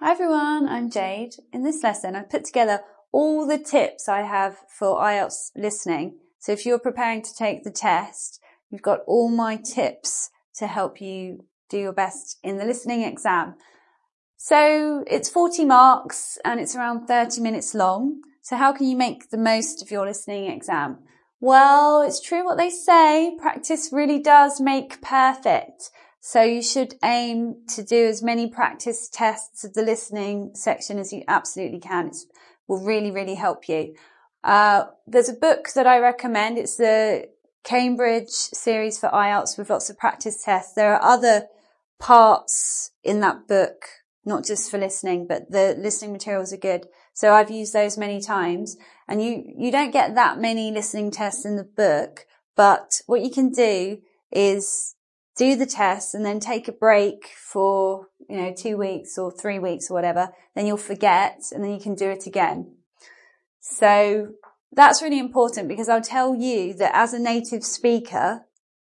Hi everyone, I'm Jade. In this lesson, I've put together all the tips I have for IELTS listening. So if you're preparing to take the test, you've got all my tips to help you do your best in the listening exam. So it's 40 marks and it's around 30 minutes long. So how can you make the most of your listening exam? Well, it's true what they say. Practice really does make perfect. So you should aim to do as many practice tests of the listening section as you absolutely can. It will really, really help you. There's a book that I recommend. It's the Cambridge series for IELTS with lots of practice tests. There are other parts in that book, not just for listening, but the listening materials are good. So I've used those many times, and you don't get that many listening tests in the book, but what you can do is do the test and then take a break for, 2 weeks or 3 weeks or whatever. Then you'll forget and then you can do it again. So that's really important because I'll tell you that as a native speaker,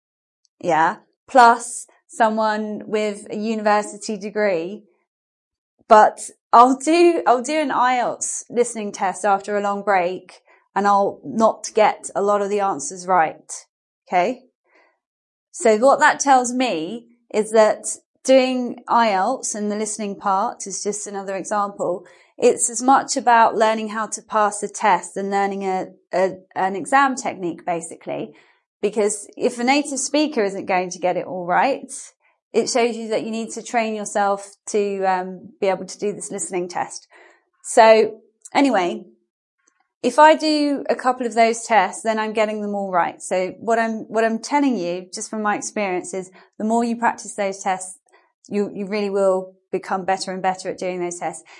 plus someone with a university degree, but I'll do an IELTS listening test after a long break and I'll not get a lot of the answers right. Okay. So what that tells me is that doing IELTS and the listening part is just another example. It's as much about learning how to pass a test and learning an exam technique, basically. Because if a native speaker isn't going to get it all right, it shows you that you need to train yourself to be able to do this listening test. So anyway, if I do a couple of those tests, then I'm getting them all right. So what I'm telling you, just from my experience, is the more you practice those tests, you really will become better and better at doing those tests.